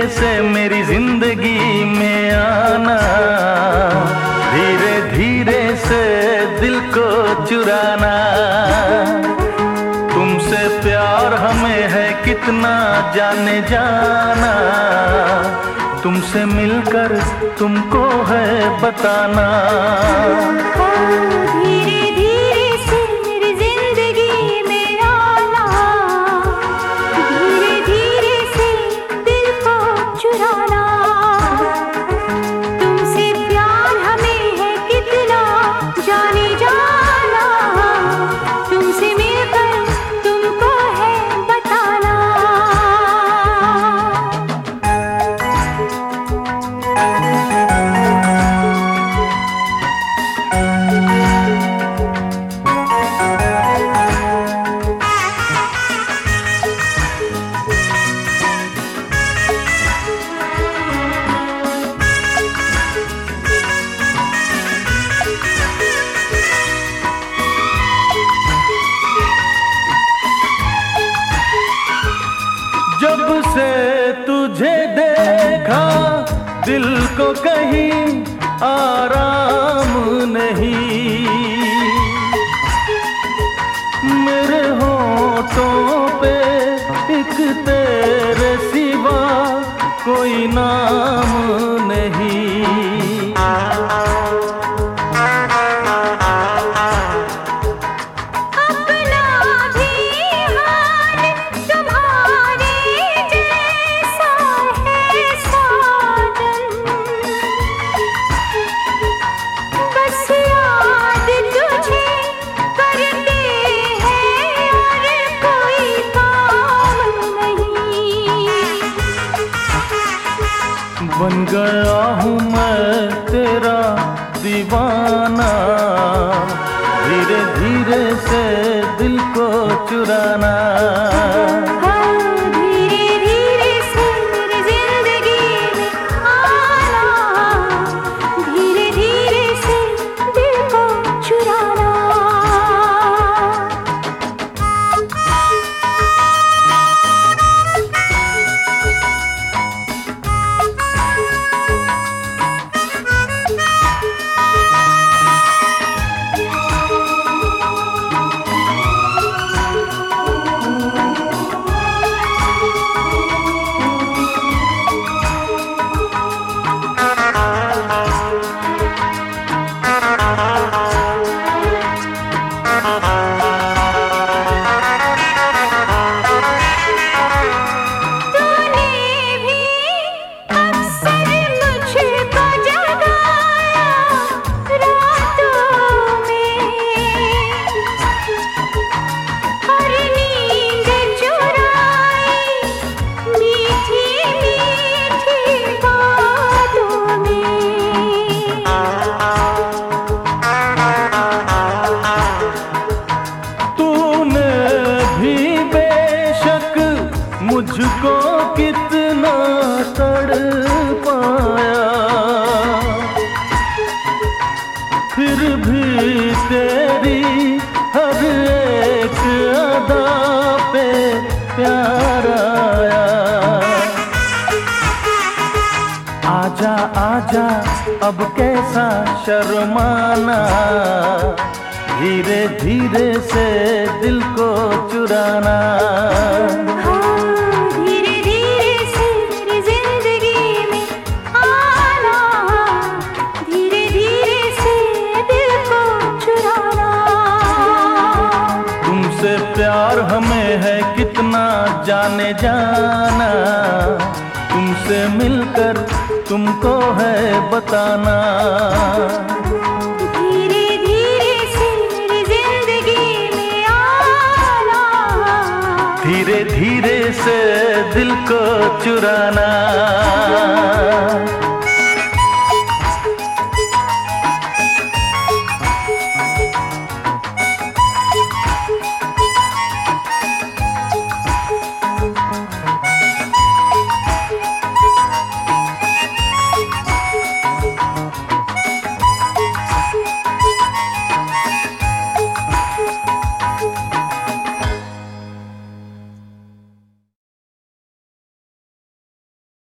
से मेरी जिंदगी में आना, धीरे धीरे से दिल को चुराना। तुमसे प्यार हमें है कितना जाने जाना, तुमसे मिलकर तुमको है बताना। धीरे धीरे से मेरी जिंदगी में आना, धीरे धीरे से दिल को चुराना। तुमसे प्यार हमें है कितना जाने जाना, तुमसे मिलकर तुमको है बताना। जब से तुझे देखा दिल को कहीं आराम नहीं, मेरे होठों पे एक तेरे सिवा कोई नाम नहीं। बन गया हूँ मैं तेरा दीवाना, धीरे धीरे से दिल को चुराना। धीरे धीरे से मेरी जिंदगी में आना, धीरे धीरे से दिल को चुराना। मुझको कितना तड़पाया, फिर भी तेरी हर एक अदा पे प्यार आया। आजा आजा अब कैसा शर्माना, धीरे धीरे से दिल को चुराना। धीरे धीरे से मेरी जिंदगी में आना, धीरे धीरे से दिल को चुराना। तुमसे प्यार हमें है कितना जाने जाना, तुमसे मिलकर तुमको है बताना। धीरे धीरे से मेरी जिंदगी में आना, धीरे धीरे से दिल को चुराना।